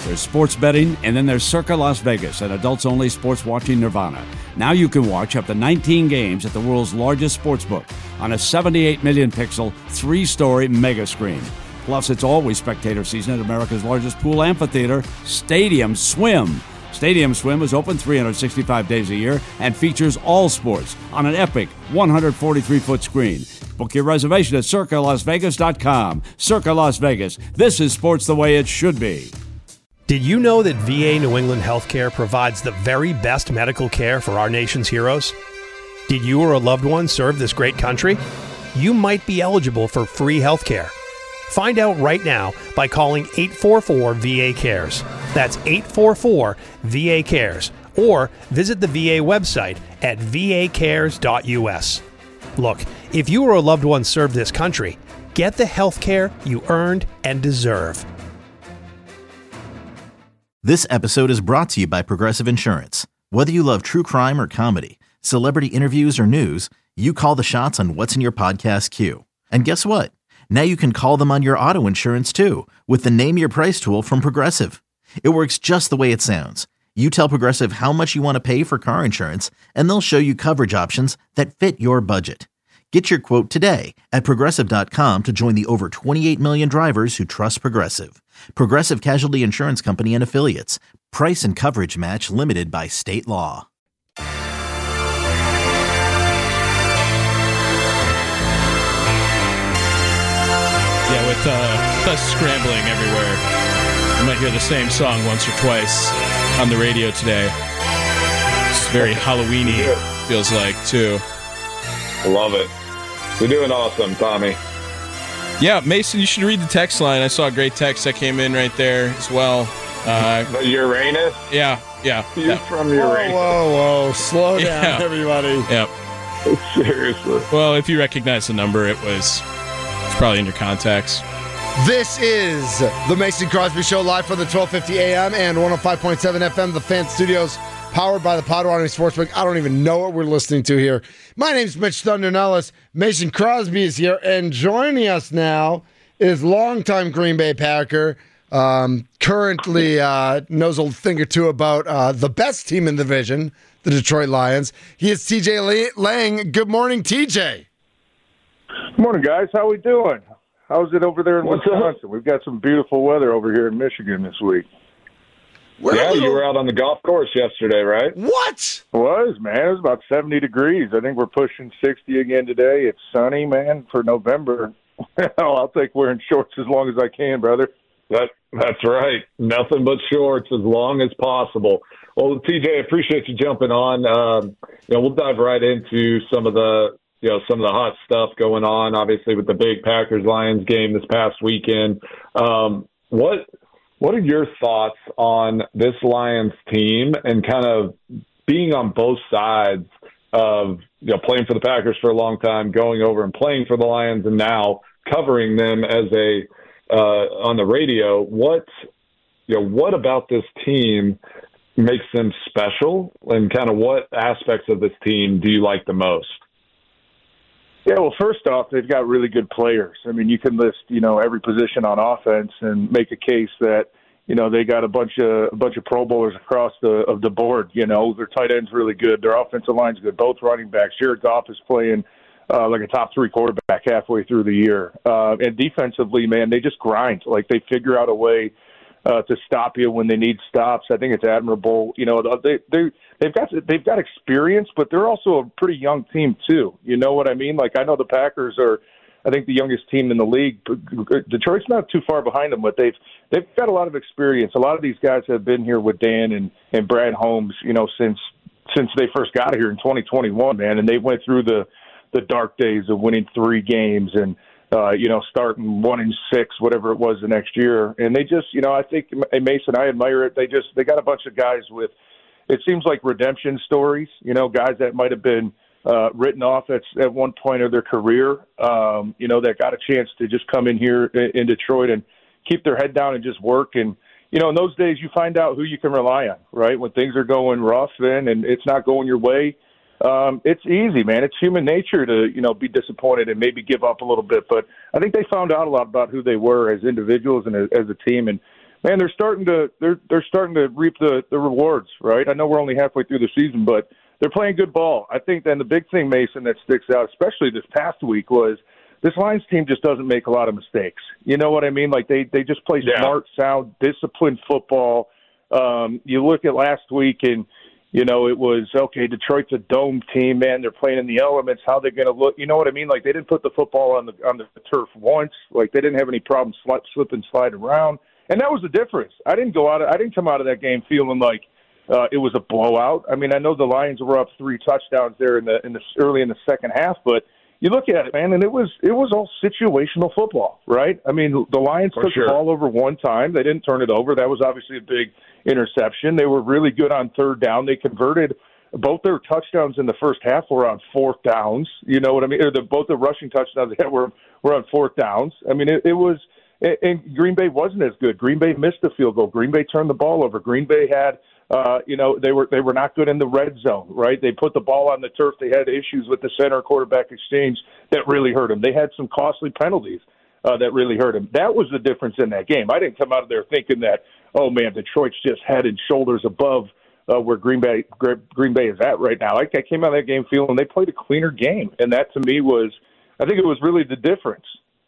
There's sports betting, and then there's Circa Las Vegas, an adults-only sports watching nirvana. Now you can watch up to 19 games at the world's largest sportsbook on a 78 million pixel, 3-story mega screen. Plus, it's always spectator season at America's largest pool amphitheater, Stadium Swim. Stadium Swim is open 365 days a year and features all sports on an epic 143-foot screen. Book your reservation at CircaLasVegas.com. Circa Las Vegas. This is sports the way it should be. Did you know that VA New England Healthcare provides the very best medical care for our nation's heroes? Did you or a loved one serve this great country? You might be eligible for free healthcare. Find out right now by calling 844-VA-CARES. That's 844-VA-CARES. Or visit the VA website at vacares.us. Look, if you or a loved one served this country, get the health care you earned and deserve. This episode is brought to you by Progressive Insurance. Whether you love true crime or comedy, celebrity interviews or news, you call the shots on what's in your podcast queue. And guess what? Now you can call them on your auto insurance too with the Name Your Price tool from Progressive. It works just the way it sounds. You tell Progressive how much you want to pay for car insurance, and they'll show you coverage options that fit your budget. Get your quote today at Progressive.com to join the over 28 million drivers who trust Progressive. Progressive Casualty Insurance Company and Affiliates. Price and coverage match limited by state law. Yeah, with us scrambling everywhere, you might hear the same song once or twice on the radio today. It's very Halloween-y, feels like, too. I love it. You're doing awesome, Tommy. Yeah, Mason, you should read the text line. I saw a great text that came in right there as well. Uranus? Yeah. You're from Uranus. Whoa. Slow down, everybody. Yep. Seriously. Well, if you recognize the number, it's probably in your contacts. This is the Mason Crosby Show, live from the 1250 AM and 105.7 FM, the Fan Studios, powered by the Potawatomi Sportsbook. I don't even know what we're listening to here. My name's Mitch Thunder Nellis. Mason Crosby is here, and joining us now is longtime Green Bay Packer, currently knows a thing or two about the best team in the division, the Detroit Lions. He is TJ Lang. Good morning, TJ. Good morning, guys. How we doing? How's it over there in Wisconsin? We've got some beautiful weather over here in Michigan this week. You were out on the golf course yesterday, right? What? It was, man. It was about 70 degrees. I think we're pushing 60 again today. It's sunny, man, for November. I'll take wearing shorts as long as I can, brother. That's right. Nothing but shorts as long as possible. Well, TJ, I appreciate you jumping on. We'll dive right into some of the hot stuff going on, obviously, with the big Packers-Lions game this past weekend. What are your thoughts on this Lions team and kind of being on both sides of playing for the Packers for a long time, going over and playing for the Lions, and now covering them as on the radio? What about this team makes them special, and kind of what aspects of this team do you like the most? Yeah, well, first off, they've got really good players. I mean, you can list, every position on offense and make a case that, they got a bunch of Pro Bowlers across the board. Their tight end's really good. Their offensive line's good. Both running backs. Jared Goff is playing like a top 3 quarterback halfway through the year. And defensively, man, they just grind. Like, they figure out a way to stop you when they need stops. I think it's admirable. They've got experience, but they're also a pretty young team too. You know what I mean? Like, I know the Packers are, I think, the youngest team in the league. Detroit's not too far behind them, but they've got a lot of experience. A lot of these guys have been here with Dan and Brad Holmes, since they first got here in 2021, man. And they went through the dark days of winning 3 games and starting 1-6, whatever it was the next year. And they just, I think, Mason, I admire it. They got a bunch of guys with, it seems like redemption stories, guys that might have been written off at one point of their career, that got a chance to just come in here in Detroit and keep their head down and just work. And, in those days you find out who you can rely on, right? When things are going rough and it's not going your way, it's easy, man. It's human nature to, be disappointed and maybe give up a little bit. But I think they found out a lot about who they were as individuals and as a team. And man, they're starting to reap the rewards, right? I know we're only halfway through the season, but they're playing good ball. I think then the big thing, Mason, that sticks out, especially this past week, was this Lions team just doesn't make a lot of mistakes. You know what I mean? Like they just play smart, sound, disciplined football. You look at last week and, you know, it was, okay, Detroit's a dome team, man. They're playing in the elements. How they're going to look. You know what I mean? Like they didn't put the football on the turf once. Like they didn't have any problems slipping, slide around. And that was the difference. I didn't come out of that game feeling like it was a blowout. I mean, I know the Lions were up 3 touchdowns there in the early in the second half, but you look at it, man, and it was all situational football, right? I mean, the Lions took the ball over one time. They didn't turn it over. That was obviously a big interception. They were really good on third down. They converted both their touchdowns in the first half were on fourth downs. You know what I mean? Or both the rushing touchdowns were on fourth downs. I mean, it was – and Green Bay wasn't as good. Green Bay missed the field goal. Green Bay turned the ball over. Green Bay had – they were not good in the red zone, right? They put the ball on the turf. They had issues with the center quarterback exchange that really hurt them. They had some costly penalties that really hurt them. That was the difference in that game. I didn't come out of there thinking that, oh man, Detroit's just head and shoulders above where Green Bay is at right now. I came out of that game feeling they played a cleaner game, and that to me I think it was really the difference.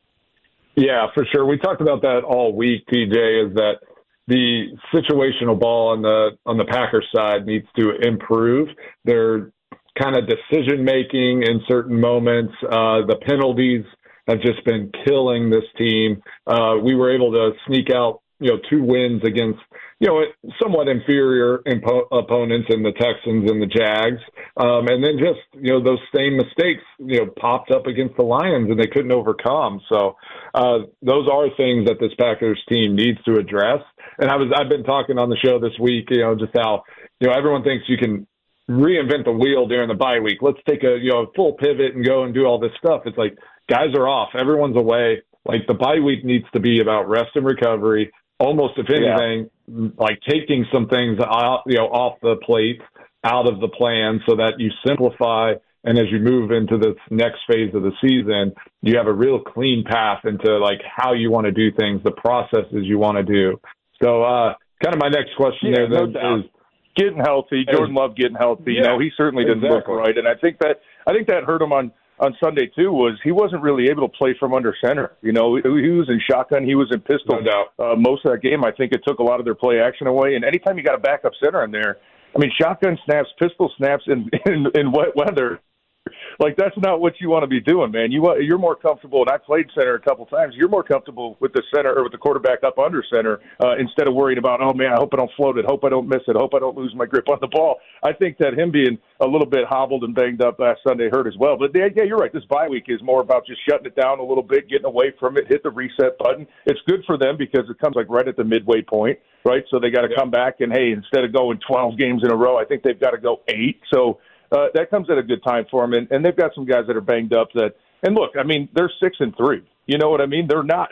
Yeah, for sure. We talked about that all week, TJ, is that the situational ball on the Packers side needs to improve. Their kind of decision making in certain moments, the penalties have just been killing this team. We were able to sneak out, 2 wins against, somewhat inferior opponents in the Texans and the Jags. And then just, those same mistakes, popped up against the Lions and they couldn't overcome. So those are things that this Packers team needs to address. And I've been talking on the show this week, just how, everyone thinks you can reinvent the wheel during the bye week. Let's take a full pivot and go and do all this stuff. It's like guys are off. Everyone's away. Like the bye week needs to be about rest and recovery. Almost, if anything, like taking some things out, off the plate, out of the plan so that you simplify. And as you move into this next phase of the season, you have a real clean path into like how you want to do things, the processes you want to do. So kind of my next question is getting healthy. Jordan Love getting healthy. He certainly didn't look right. And I think that hurt him on Sunday too, was he wasn't really able to play from under center. He was in shotgun, he was in pistol. No doubt. Most of that game, I think it took a lot of their play action away. And anytime you got a backup center in there, I mean, shotgun snaps, pistol snaps in wet weather, like that's not what you want to be doing, man. You're more comfortable, and I played center a couple times. You're more comfortable with the center or with the quarterback up under center instead of worrying about, oh man, I hope I don't float it, hope I don't miss it, hope I don't lose my grip on the ball. I think that him being a little bit hobbled and banged up last Sunday hurt as well. But yeah, you're right. This bye week is more about just shutting it down a little bit, getting away from it, hit the reset button. It's good for them because it comes like right at the midway point, right? So they got to come back and hey, instead of going 12 games in a row, I think they've got to go 8. So. That comes at a good time for them, and they've got some guys that are banged up. And look, I mean, they're 6-3. You know what I mean? They're not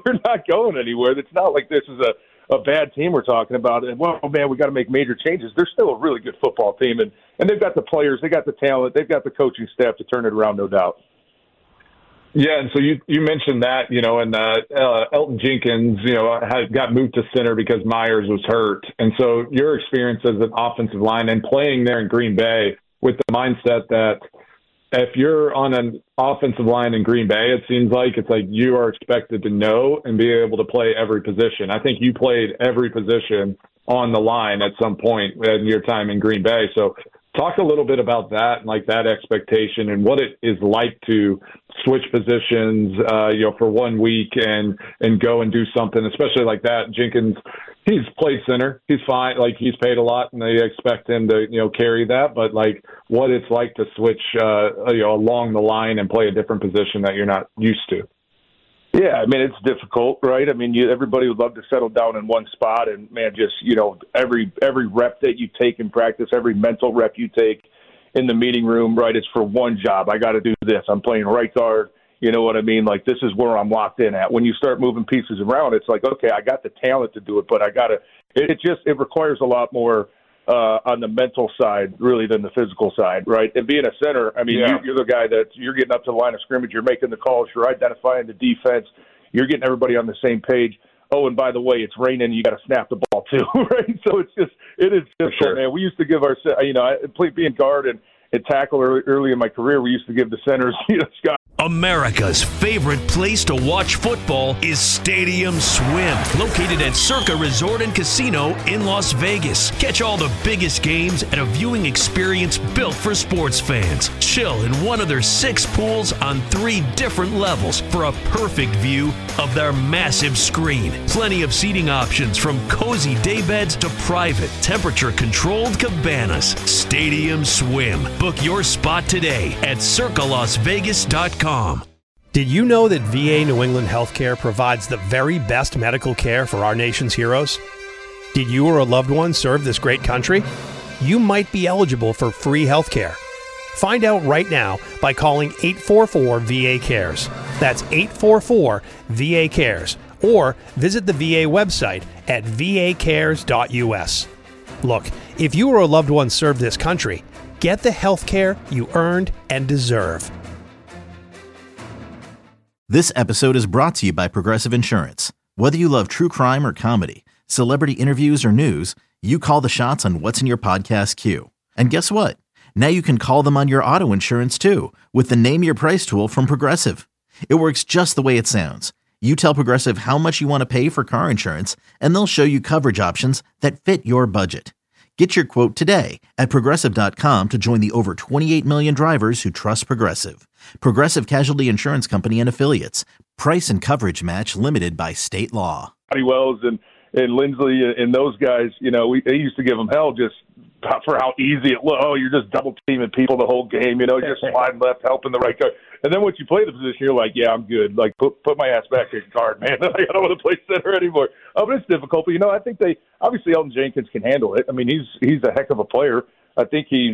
going anywhere. It's not like this is a bad team we're talking about. And well, man, we got to make major changes. They're still a really good football team, and they've got the players, they got the talent, they've got the coaching staff to turn it around, no doubt. Yeah, and so you mentioned that, and Elton Jenkins, got moved to center because Myers was hurt. And so your experience as an offensive line and playing there in Green Bay with the mindset that if you're on an offensive line in Green Bay, it seems like it's like you are expected to know and be able to play every position. I think you played every position on the line at some point in your time in Green Bay. So talk a little bit about that and like that expectation and what it is like to switch positions, for 1 week and go and do something, especially like that. Jenkins, he's played center. He's fine. Like he's paid a lot and they expect him to, carry that. But like what it's like to switch, along the line and play a different position that you're not used to. Yeah, I mean, it's difficult, right? I mean, everybody would love to settle down in one spot and, man, just, every rep that you take in practice, every mental rep you take in the meeting room, right, it's for one job. I got to do this. I'm playing right guard. You know what I mean? Like, this is where I'm locked in at. When you start moving pieces around, it's like, okay, I got the talent to do it, but I got to – it requires a lot more on the mental side, really, than the physical side, right? And being a center, I mean, you're the guy that you're getting up to the line of scrimmage, you're making the calls, you're identifying the defense, you're getting everybody on the same page. oh, and by the way, it's raining. You got to snap the ball too, right? So it is difficult, sure. man. We used to give I played being guard and tackle early in my career. We used to give the centers, Scott. America's favorite place to watch football is Stadium Swim, located at Circa Resort and Casino in Las Vegas. Catch all the biggest games at a viewing experience built for sports fans. Chill in one of their 6 pools on 3 different levels for a perfect view of their massive screen. Plenty of seating options from cozy daybeds to private, temperature-controlled cabanas. Stadium Swim. Book your spot today at circalasvegas.com. Did you know that VA New England Healthcare provides the very best medical care for our nation's heroes? Did you or a loved one serve this great country? You might be eligible for free healthcare. Find out right now by calling 844-VA-CARES. That's 844-VA-CARES. Or visit the VA website at vacares.us. Look, if you or a loved one served this country, get the healthcare you earned and deserve. This episode is brought to you by Progressive Insurance. Whether you love true crime or comedy, celebrity interviews or news, you call the shots on what's in your podcast queue. And guess what? Now you can call them on your auto insurance too with the Name Your Price tool from Progressive. It works just the way it sounds. You tell Progressive how much you want to pay for car insurance, and they'll show you coverage options that fit your budget. Get your quote today at Progressive.com to join the over 28 million drivers who trust Progressive. Progressive Casualty Insurance Company and Affiliates. Price and coverage match limited by state law. Scotty Wells and Lindsley and those guys, they used to give them hell just for how easy it looked. Oh, you're just double teaming people the whole game, you're sliding left, helping the right guy. And then once you play the position, you're like, yeah, I'm good. Like, put my ass back in guard, man. I don't want to play center anymore. Oh, but it's difficult. But, I think obviously Elgton Jenkins can handle it. I mean, he's a heck of a player. I think he's,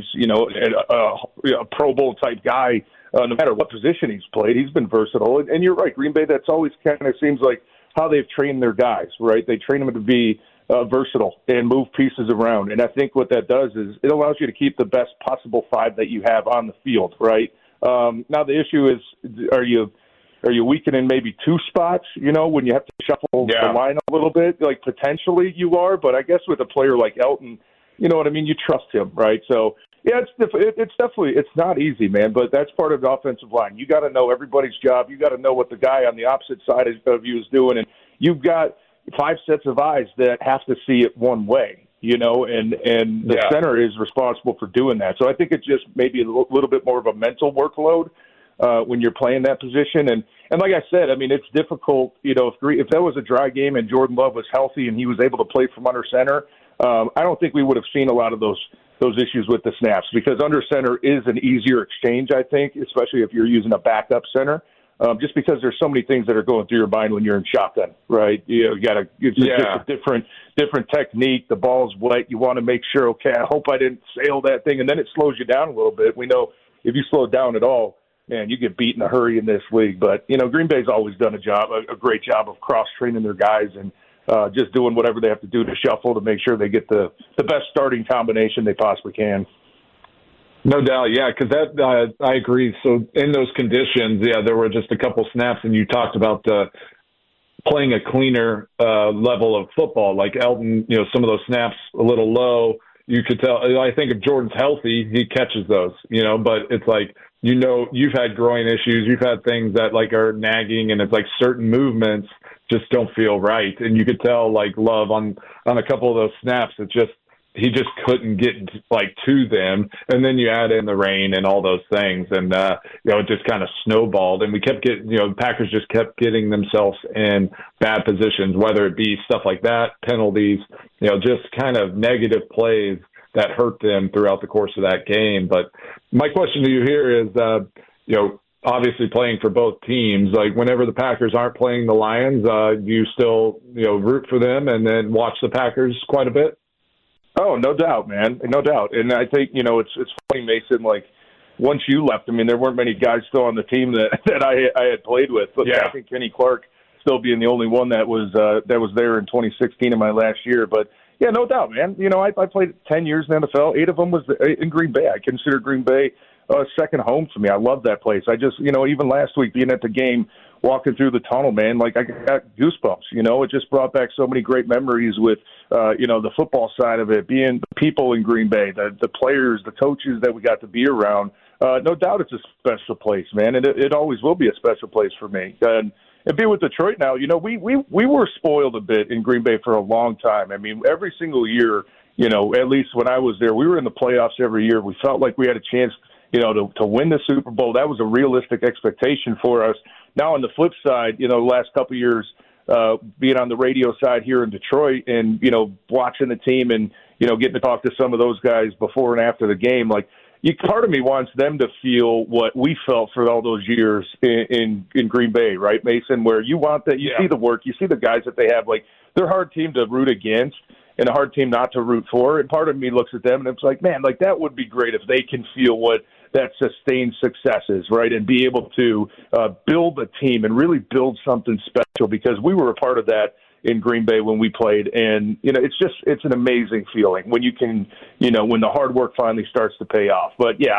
a Pro Bowl type guy. No matter what position he's played, he's been versatile. And you're right, Green Bay, that's always kind of seems like how they've trained their guys, right? They train them to be versatile and move pieces around. And I think what that does is it allows you to keep the best possible 5 that you have on the field, right? Now the issue is, are you weakening maybe 2 spots, when you have to shuffle the line a little bit? Like, potentially you are, but I guess with a player like Elgton, you know what I mean? You trust him, right? So, yeah, it's definitely not easy, man, but that's part of the offensive line. You got to know everybody's job. You got to know what the guy on the opposite side of you is doing, and you've got 5 sets of eyes that have to see it one way, and the center is responsible for doing that. So I think it's just maybe a little bit more of a mental workload when you're playing that position. And like I said, I mean, it's difficult, if that was a dry game and Jordan Love was healthy and he was able to play from under center, I don't think we would have seen a lot of those issues with the snaps, because under center is an easier exchange, I think, especially if you're using a backup center, just because there's so many things that are going through your mind when you're in shotgun, right? It's just a different technique. The ball's wet. You want to make sure, okay, I hope I didn't sail that thing, and then it slows you down a little bit. We know if you slow down at all, man, you get beat in a hurry in this league. But, Green Bay's always done a great job of cross-training their guys and just doing whatever they have to do to shuffle to make sure they get the best starting combination they possibly can. No doubt, yeah, because I agree. So in those conditions, there were just a couple snaps, and you talked about playing a cleaner level of football. Like Elgton, some of those snaps a little low. You could tell. I think if Jordan's healthy, he catches those. But it's like you've had groin issues, you've had things that like are nagging, and it's like certain movements just don't feel right. And you could tell like Love on a couple of those snaps, he just couldn't get like to them. And then you add in the rain and all those things, and it just kind of snowballed. And we kept getting, the Packers just kept getting themselves in bad positions, whether it be stuff like that, penalties, just kind of negative plays that hurt them throughout the course of that game. But my question to you here is, obviously playing for both teams, like whenever the Packers aren't playing the Lions, you still, root for them and then watch the Packers quite a bit? Oh, no doubt, man. No doubt. And I think, it's funny, Mason, like once you left, I mean, there weren't many guys still on the team that I had played with, but I think Kenny Clark still being the only one that was there in 2016 in my last year. But yeah, no doubt, man. I played 10 years in the NFL. 8 of them was in Green Bay. I consider Green Bay second home to me. I love that place. I just, even last week being at the game walking through the tunnel, man, like I got goosebumps. You know, it just brought back so many great memories with, the football side of it, being the people in Green Bay, the players, the coaches that we got to be around. No doubt it's a special place, man, and it always will be a special place for me. And being with Detroit now, you know, we were spoiled a bit in Green Bay for a long time. I mean, every single year, you know, at least when I was there, we were in the playoffs every year. We felt like we had a chance, you know, to win the Super Bowl. That was a realistic expectation for us. Now, on the flip side, you know, the last couple of years, being on the radio side here in Detroit and, you know, watching the team and, you know, getting to talk to some of those guys before and after the game, like, part of me wants them to feel what we felt for all those years in Green Bay, right, Mason, where you want that, you see the work, you see the guys that they have, like, they're a hard team to root against and a hard team not to root for. And part of me looks at them and it's like, man, like that would be great if they can feel what that sustained success is, right, and be able to build a team and really build something special, because we were a part of that in Green Bay when we played. And, you know, it's an amazing feeling when you can, you know, when the hard work finally starts to pay off. But yeah,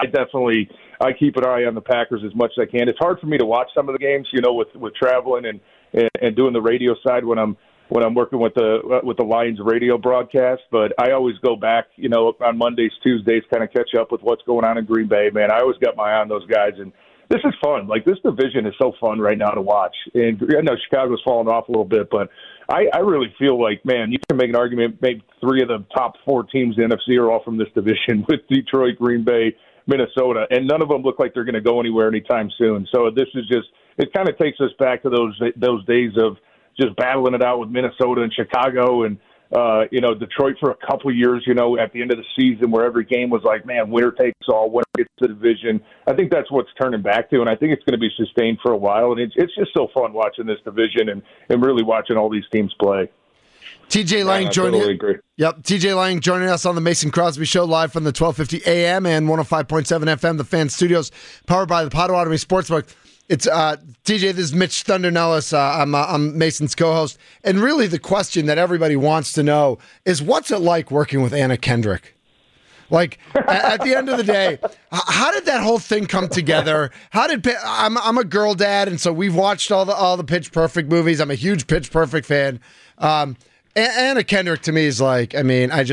I keep an eye on the Packers as much as I can. It's hard for me to watch some of the games, you know, with traveling and doing the radio side when I'm working with the Lions radio broadcast. But I always go back, you know, on Mondays, Tuesdays, kind of catch up with what's going on in Green Bay, man. I always got my eye on those guys, and this is fun. Like, this division is so fun right now to watch. And I know Chicago's falling off a little bit, but I really feel like, man, you can make an argument, maybe 3 of the top 4 teams in the NFC are all from this division, with Detroit, Green Bay, Minnesota, and none of them look like they're going to go anywhere anytime soon. So this is just, it kind of takes us back to those days of just battling it out with Minnesota and Chicago and, you know, Detroit for a couple of years, you know, at the end of the season where every game was like, man, winner takes all, winner gets the division. I think that's what's turning back to, and I think it's going to be sustained for a while. And it's just so fun watching this division and really watching all these teams play. TJ Lang joining us. Yep, TJ Lang joining us on the Mason Crosby Show, live from the 1250 AM and 105.7 FM, the Fan Studios, powered by the Potawatomi Sportsbook. It's TJ, this is Mitch Thunder Nellis. I'm Mason's co-host. And really the question that everybody wants to know is, what's it like working with Anna Kendrick? Like, at the end of the day, how did that whole thing come together? I'm a girl dad, and so we've watched all the Pitch Perfect movies. I'm a huge Pitch Perfect fan. Anna Kendrick to me is like, I mean, I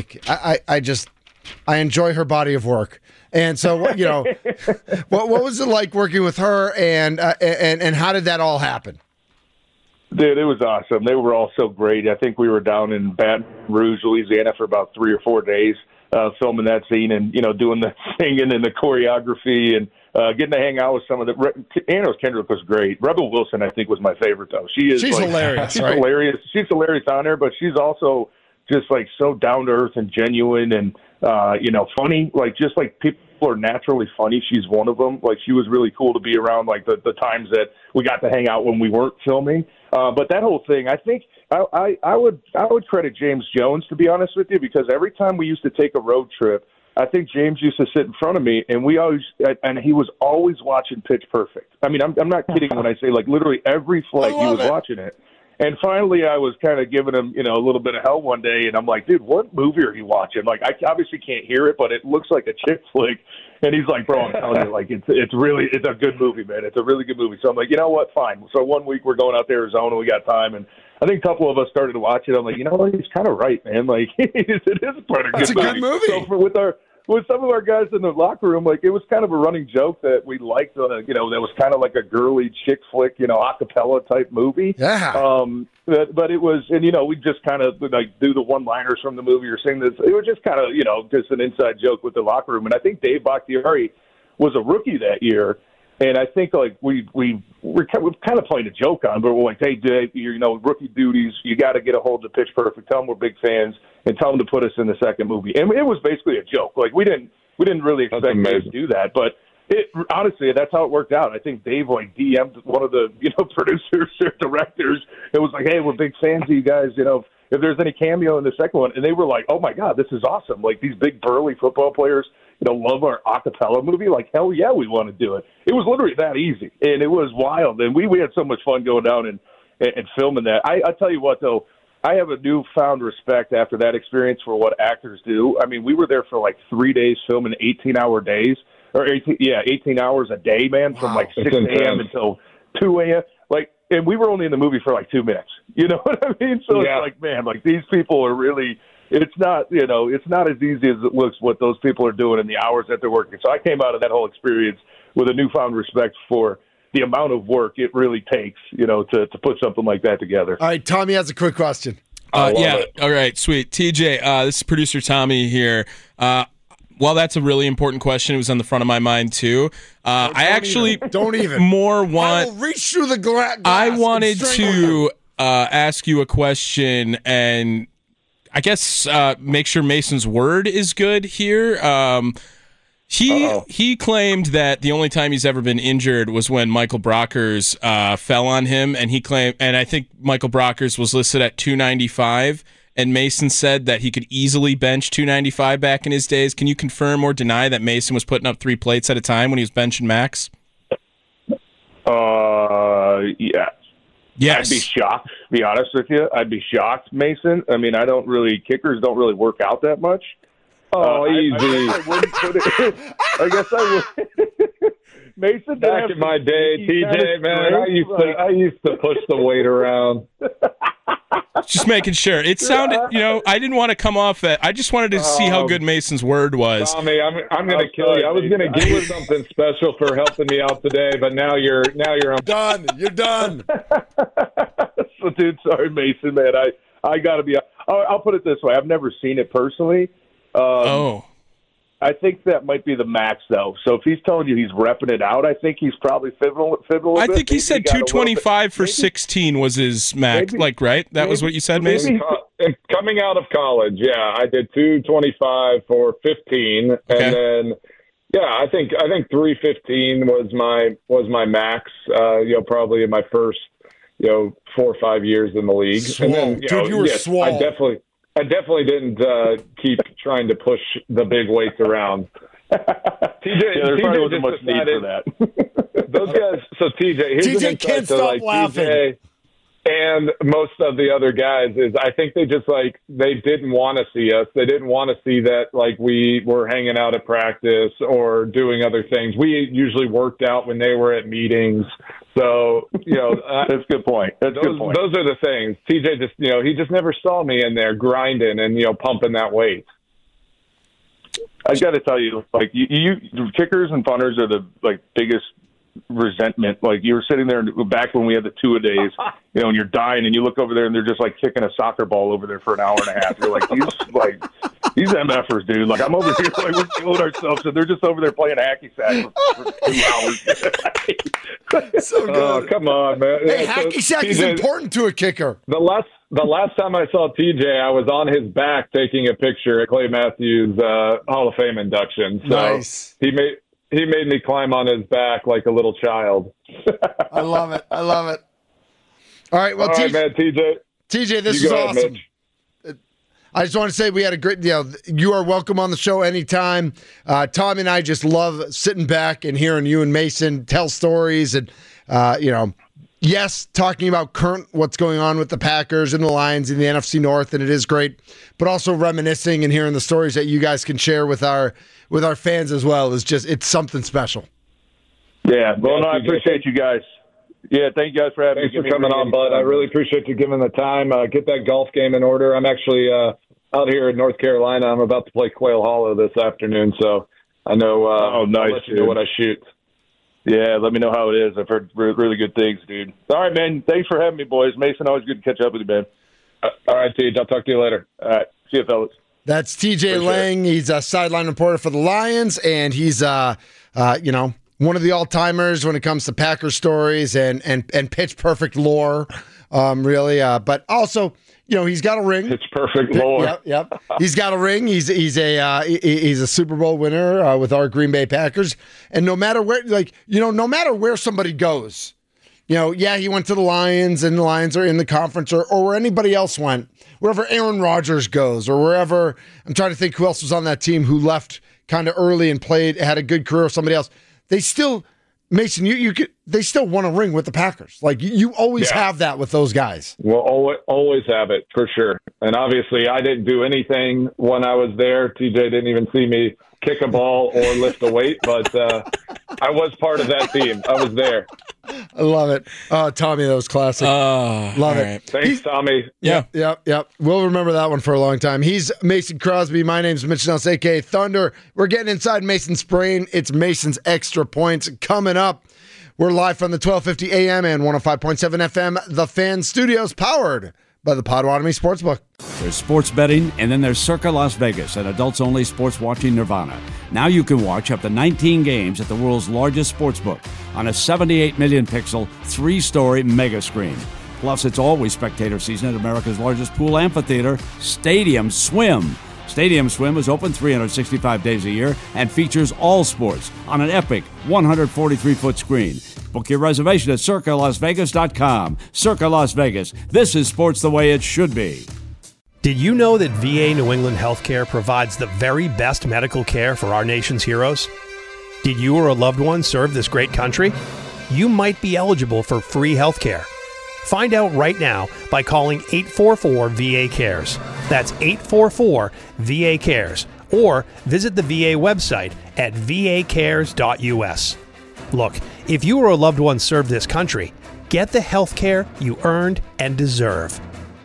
enjoy her body of work. And so, you know, what was it like working with her, and how did that all happen? Dude, it was awesome. They were all so great. I think we were down in Baton Rouge, Louisiana for about 3 or 4 days filming that scene and, you know, doing the singing and the choreography and getting to hang out with some of the – Anna Kendrick was great. Rebel Wilson, I think, was my favorite, though. She's like, hilarious, she's right? Hilarious. She's hilarious on there, but she's also just, like, so down-to-earth and genuine and, you know, funny. Like, just like people are naturally funny. She's one of them. Like, she was really cool to be around, like, the times that we got to hang out when we weren't filming. But that whole thing, I think I would credit James Jones, to be honest with you, because every time we used to take a road trip, I think James used to sit in front of me, and he was always watching Pitch Perfect. I mean, I'm not kidding when I say, like, literally every flight he was watching it. And finally, I was kind of giving him, you know, a little bit of hell one day, and I'm like, dude, what movie are you watching? Like, I obviously can't hear it, but it looks like a chick flick. And he's like, bro, I'm telling you, like, it's a good movie, man. It's a really good movie. So I'm like, you know what? Fine. So one week we're going out to Arizona, we got time, and I think a couple of us started to watch it. I'm like, you know what? He's kind of right, man. Like, it is quite a good movie. So with some of our guys in the locker room, like, it was kind of a running joke that we liked, you know, that was kind of like a girly chick flick, you know, a cappella type movie. Yeah. But it was, and, you know, we just kind of like do the one-liners from the movie or sing this. It was just kind of, you know, just an inside joke with the locker room. And I think Dave Bakhtiari was a rookie that year. And I think, like, we're kind of playing a joke on, but we're like, hey, Dave, you know, rookie duties, you got to get a hold of Pitch Perfect. Tell them we're big fans, and tell them to put us in the second movie. And it was basically a joke. Like, we didn't really expect Dave to do that, but honestly, that's how it worked out. I think Dave, like, DM'd one of the, you know, producers or directors. It was like, hey, we're big fans of you guys, you know, if there's any cameo in the second one. And they were like, oh my God, this is awesome. Like, these big burly football players, you know, love our a cappella movie. Like, hell yeah, we want to do it. It was literally that easy, and it was wild. And we had so much fun going down and filming that. I tell you what, though, I have a newfound respect after that experience for what actors do. I mean, we were there for like 3 days filming 18-hour days, or 18 hours a day, man, from like 6 a.m. until 2 a.m. and we were only in the movie for like 2 minutes. You know what I mean? So Yeah. it's like, man, like these people are really. It's not, it's not as easy as it looks what those people are doing in the hours that they're working. So I came out of that whole experience with a newfound respect for the amount of work it really takes, to put something like that together. All right, Tommy has a quick question. Yeah. All right. Sweet. TJ, this is producer Tommy here. Well, that's a really important question. It was on the front of my mind too. Don't even. More I want. will reach through the glass. I wanted and strangle you. to ask you a question and I guess make sure Mason's word is good here. He claimed that the only time he's ever been injured was when Michael Brockers fell on him, and I think Michael Brockers was listed at 295, and Mason said that he could easily bench 295 back in his days. Can you confirm or deny that Mason was putting up 3 plates at a time when he was benching max? Yeah. Yes. I'd be shocked, to be honest with you. I'd be shocked, Mason. I mean, kickers don't really work out that much. Easy. I guess I would. Mason, back in my day, TJ, man, I used to push the weight around. Just making sure. It sounded, I didn't want to come off that. I just wanted to see how good Mason's word was. Tommy, I'm going to kill you. I was going to give you something special for helping me out today, but now you're done. You're done. So, dude, sorry, Mason, man. I got to be. I'll put it this way. I've never seen it personally. I think that might be the max, though. So if he's telling you he's repping it out, I think he's probably fiddling a bit. I think he said 225 for 16 was his max. Right? That was what you said, Mason? Coming out of college, yeah, I did 225 for 15, and then I think 315 was my max. Probably in my first 4 or 5 years in the league. Swole. And then, Dude, you were swole. I definitely didn't keep trying to push the big weights around. There probably wasn't much need for that. Those guys. So TJ can't stop laughing. TJ and most of the other guys is I think they just they didn't want to see us. They didn't want to see that we were hanging out at practice or doing other things. We usually worked out when they were at meetings. So, that's a good point. Those are the things. TJ just, he just never saw me in there grinding and, pumping that weight. I got to tell you, you kickers and punters are the biggest resentment. You were sitting there back when we had the two-a-days, and you're dying, and you look over there, and they're just kicking a soccer ball over there for an hour and a half. You're these MFers, dude. I'm over here, we're killing ourselves, and they're just over there playing hacky sack for 2 hours. So good. Oh, come on, man. Hey, hacky sack is important to a kicker. The last time I saw TJ, I was on his back taking a picture at Clay Matthews' Hall of Fame induction. So nice. He made me climb on his back like a little child. I love it. All right, well, all right, man, TJ, this is awesome. Mitch. I just want to say we had a great, you are welcome on the show anytime. Tom and I just love sitting back and hearing you and Mason tell stories and, yes, talking about what's going on with the Packers and the Lions in the NFC North, and it is great, but also reminiscing and hearing the stories that you guys can share with our fans as well it's something special. Yeah, well, I appreciate you guys. Yeah, thank you guys for having me. Thanks for coming on, bud. I really appreciate you giving the time. Get that golf game in order. I'm actually out here in North Carolina. I'm about to play Quail Hollow this afternoon, so I know. Nice. I'll let you know what I shoot. Yeah, let me know how it is. I've heard really good things, dude. All right, man. Thanks for having me, boys. Mason, always good to catch up with you, man. All right, Tej. I'll talk to you later. All right. See you, fellas. That's TJ Lang. Sure. He's a sideline reporter for the Lions, and he's one of the all-timers when it comes to Packers stories and pitch perfect lore, really. But also, he's got a ring. Pitch perfect lore. Yep. He's got a ring. He's a Super Bowl winner with our Green Bay Packers. And no matter where, no matter where somebody goes, he went to the Lions, and the Lions are in the conference, or where anybody else went, wherever Aaron Rodgers goes, or wherever. I'm trying to think who else was on that team who left kind of early and had a good career with somebody else. They still, Mason, they still want to ring with the Packers. You always have that with those guys. Well, always have it, for sure. And obviously, I didn't do anything when I was there. TJ didn't even see me kick a ball or lift a weight, but I was part of that team. I was there. I love it. Tommy, that was classic. Love it. Right. Thanks, Tommy. Yep. We'll remember that one for a long time. He's Mason Crosby. My name's Mitch Nelson, a.k.a. Thunder. We're getting inside Mason's brain. It's Mason's Extra Points coming up. We're live from the 1250 AM and 105.7 FM, The Fan Studios, powered by the Potawatomi Sportsbook. There's sports betting, and then there's Circa Las Vegas, an adults-only sports watching nirvana. Now you can watch up to 19 games at the world's largest sportsbook on a 78 million pixel, 3-story mega screen. Plus, it's always spectator season at America's largest pool amphitheater, Stadium Swim. Stadium Swim is open 365 days a year and features all sports on an epic 143-foot screen. Book your reservation at CircaLasVegas.com. Circa Las Vegas. This is sports the way it should be. Did you know that VA New England Healthcare provides the very best medical care for our nation's heroes? Did you or a loved one serve this great country? You might be eligible for free healthcare. Find out right now by calling 844-VA-CARES. That's 844-VA-CARES. Or visit the VA website at vacares.us. Look, if you or a loved one served this country, get the health care you earned and deserve.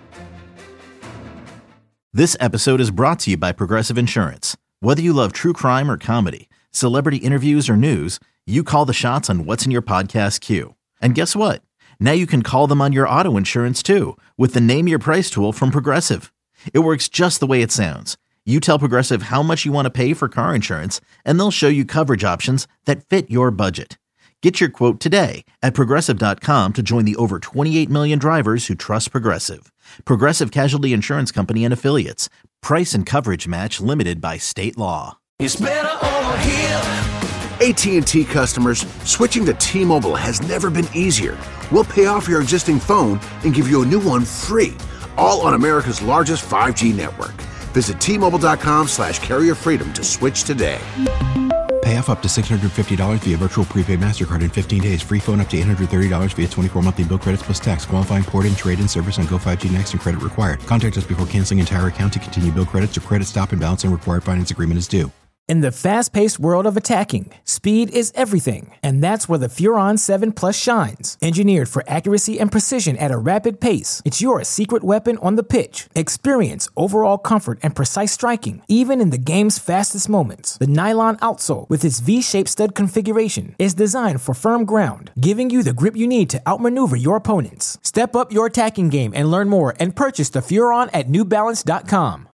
This episode is brought to you by Progressive Insurance. Whether you love true crime or comedy, celebrity interviews or news, you call the shots on what's in your podcast queue. And guess what? Now you can call them on your auto insurance too with the Name Your Price tool from Progressive. It works just the way it sounds. You tell Progressive how much you want to pay for car insurance, and they'll show you coverage options that fit your budget. Get your quote today at Progressive.com to join the over 28 million drivers who trust Progressive. Progressive Casualty Insurance Company and Affiliates. Price and coverage match limited by state law. It's better over here. AT&T customers, switching to T-Mobile has never been easier. We'll pay off your existing phone and give you a new one free, all on America's largest 5G network. Visit T-Mobile.com/carrier freedom to switch today. Pay off up to $650 via virtual prepaid MasterCard in 15 days. Free phone up to $830 via 24 monthly bill credits plus tax. Qualifying port-in, trade-in service on Go 5G Next and credit required. Contact us before canceling entire account to continue bill credits or credit stop and balance and required finance agreement is due. In the fast-paced world of attacking, speed is everything, and that's where the Furon 7 Plus shines. Engineered for accuracy and precision at a rapid pace, it's your secret weapon on the pitch. Experience overall comfort and precise striking, even in the game's fastest moments. The nylon outsole, with its V-shaped stud configuration, is designed for firm ground, giving you the grip you need to outmaneuver your opponents. Step up your attacking game and learn more and purchase the Furon at NewBalance.com.